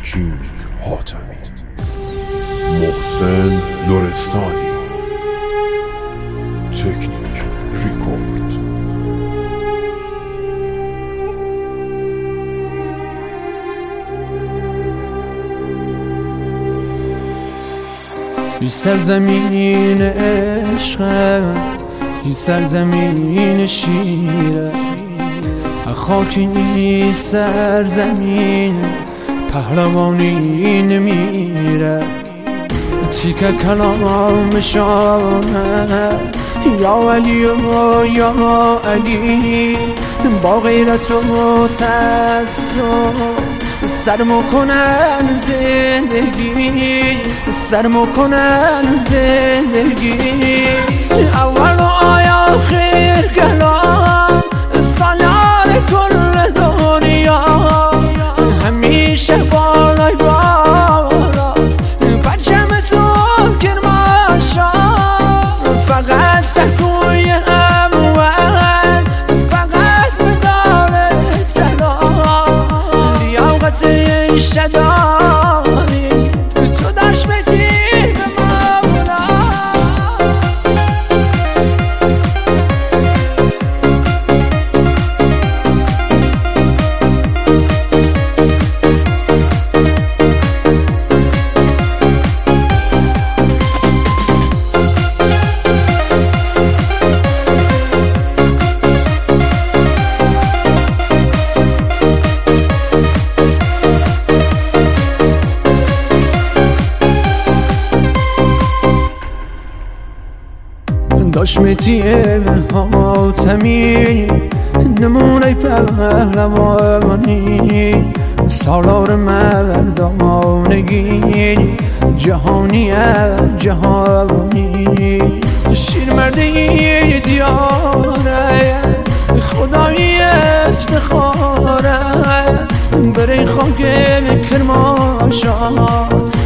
کینگ حاتمی، محسن لرستانی، تکنیک ریکورد. این سرزمین عشقه، این سرزمین شیره، خاک این سرزمین پهلوانی نمیره. تیکه کلام شانه یا علی و یا علی، با غیرت و تعصب سرمو کنن زندگی، سرمو کنن زندگی. اول و آخر کلام سالار کل دنیا، همیشه بالای بالاست پرچم تو کرماشا. فقط سکوی اموال، فقط مدار طلا، لیاقت شداری تو داشت بدی به مولا. داشمتی حاتمی، نمونه پهلوانی، سالار مردانگی، جهانی جهانی. شیرمردی دیاره، خدای افتخاره، برای خاک کرماشا